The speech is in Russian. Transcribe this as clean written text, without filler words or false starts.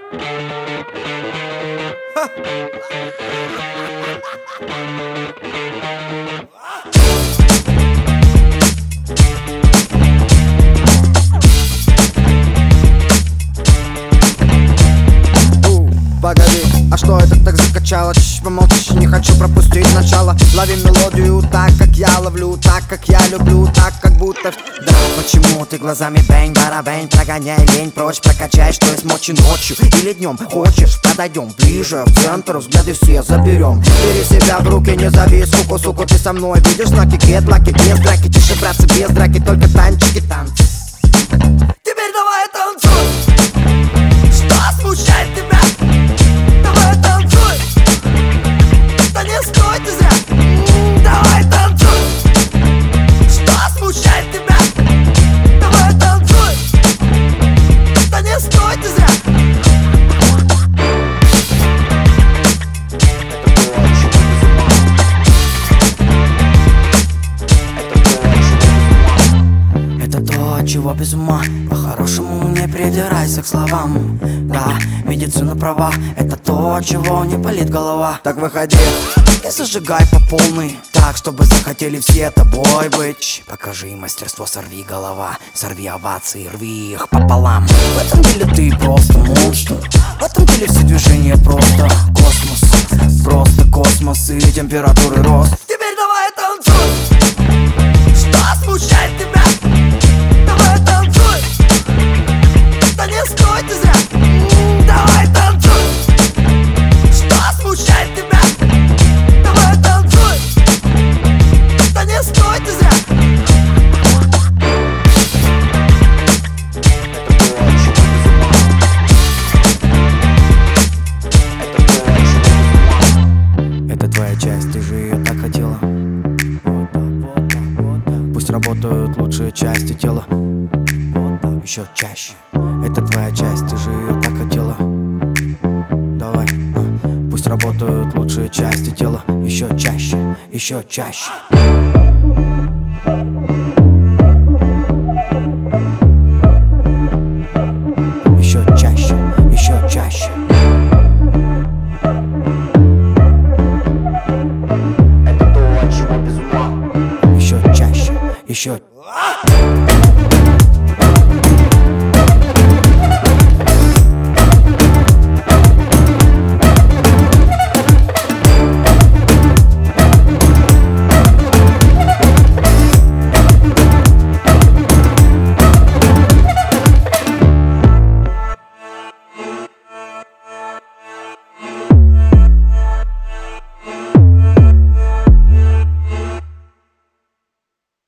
Погоди, а что это так закачало? Чуть помолчишь, не хочу пропустить начало. Лови мелодию так, как я ловлю, так, как я люблю, так, как будто... Да, почему ты глазами бэнь-барабэнь? Прогоняй лень прочь, прокачай, что есть мочи ночью или днем. Хочешь, подойдем ближе, в центр, взгляды все заберем. Бери себя в руки, не зови, суку, ты со мной. Видишь знаки, гетлаки, без драки. Тише, братцы, без драки, только танчики, танцы. Теперь давай танцуй. Что смущает тебя? Давай танцуй. Да не стой ты зря. Давай танцуй. Что смущает тебя? Давай танцуй. Да не стой ты зря. Это то, от чего без ума. По-хорошему не придирайся к словам. Да, медицина права. Это то, от чего не болит голова. Так выходи и зажигай по полной, так, чтобы захотели все тобой быть. Покажи мастерство, сорви голова. Сорви овации, рви их пополам. В этом деле ты просто монстр. В этом деле все движения просто космос. Просто космос и температуры рост. Теперь давай танцуй. Что смущает тебя? Давай танцуй. Да не стой ты зря. Давай танцуй. Что смущает тебя? Давай танцуй. Да не стой ты зря. Это твоя часть, ты же ее так хотела. Пусть работают лучшие части тела. Еще чаще. Это твоя часть, ты же ее так хотела. Давай, пусть работают лучшие части тела. Еще чаще, еще чаще. Еще чаще, еще чаще. Это то, от чего без ума. Еще чаще, еще